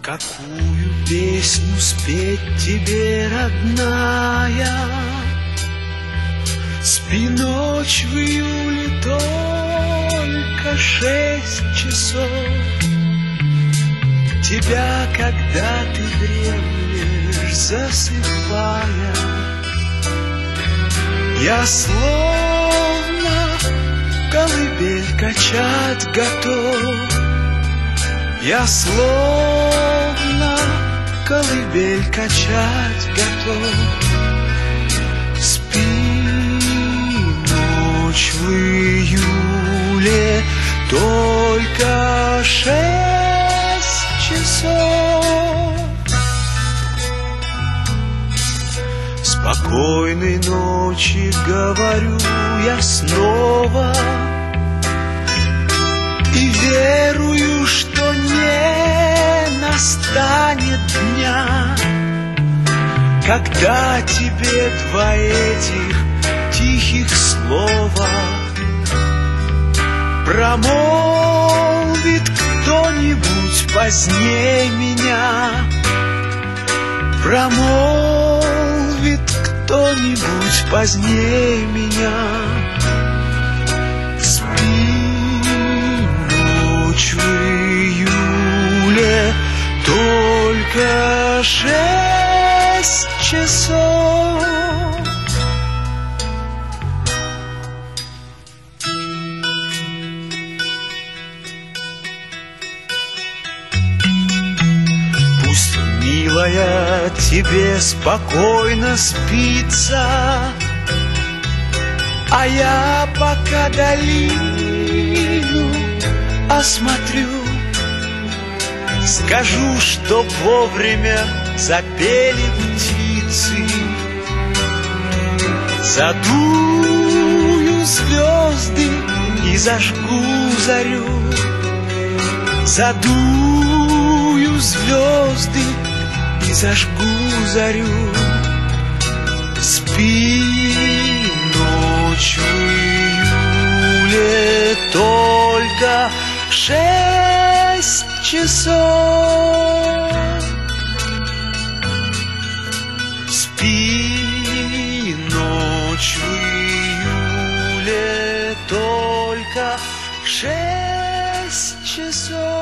Какую песню спеть тебе, родная? Спи ночь в июле только 6 часов. Тебя, когда ты дремлешь, засыпая, я словно колыбель качать готов. Я словно колыбель качать готов. Спи ночь в июле только 6 часов. Спокойной ночи, говорю я снова, и верую, что не настанет дня, когда тебе два этих тихих слова промолвит кто-нибудь позднее меня. Промолвит кто-нибудь позднее меня. Ночь в июле только 6 часов. Пусть, милая, тебе спокойно спится, а я пока долину осмотрю. Скажу, чтоб вовремя запели птицы. Задую звезды и зажгу зарю. Задую звезды и зажгу зарю. Спи ночь в июле только 6 часов. Спи ночь в июле только 6 часов.